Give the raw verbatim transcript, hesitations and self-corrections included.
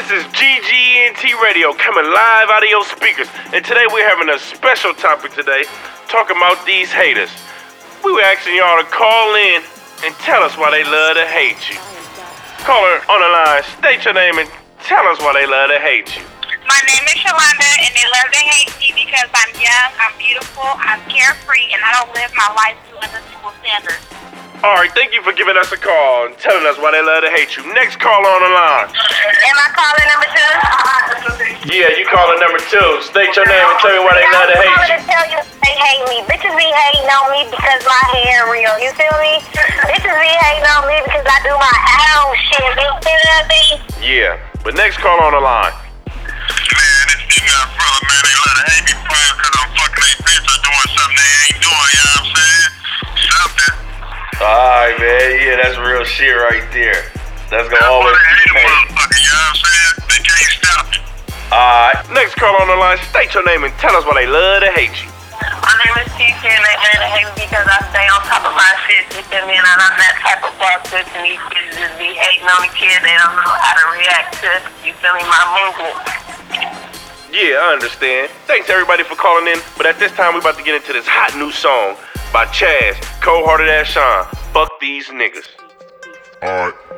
This is G G N T Radio coming live out of your speakers. And today we're having a special topic today, talking about these haters. We were asking y'all to call in and tell us why they love to hate you. Caller on the line, state your name and tell us why they love to hate you. My name is Shalonda, and they love to hate me because I'm young, I'm beautiful, I'm carefree, and I don't live my life to other people's standards. All right, thank you for giving us a call and telling us why they love to hate you. Next caller on the line. Am I calling number two? Yeah, you calling number two. State your name and tell me why they love to hate you. I'm calling to tell you they hate me. Bitches be hating on me because my hair real. You feel me? Bitches be hating on me because I do my own shit. You feel me? Yeah, but next caller on the line. Man, this female brother, man, they love to hate me, bro, because I'm fucking they bitch or doing something they ain't doing, you know what I'm saying? Something. Alright, man, yeah, that's real shit right there. That's gonna That's always why they hate keep a hating. motherfucker, you know what I'm saying? They can't stop it. Alright, next caller on the line, state your name and tell us why they love to hate you. My name is Tisha, and they love to hate me because I stay on top of my shit. You feel me? And I'm not that type of person. And these bitches just be hating on the kid. They don't know how to react to, you feel me, my movement. Yeah, I understand. Thanks everybody for calling in, but at this time we about to get into this hot new song by Chaz, Cold Hearted Ass Sean, Fuck These Niggas. Alright.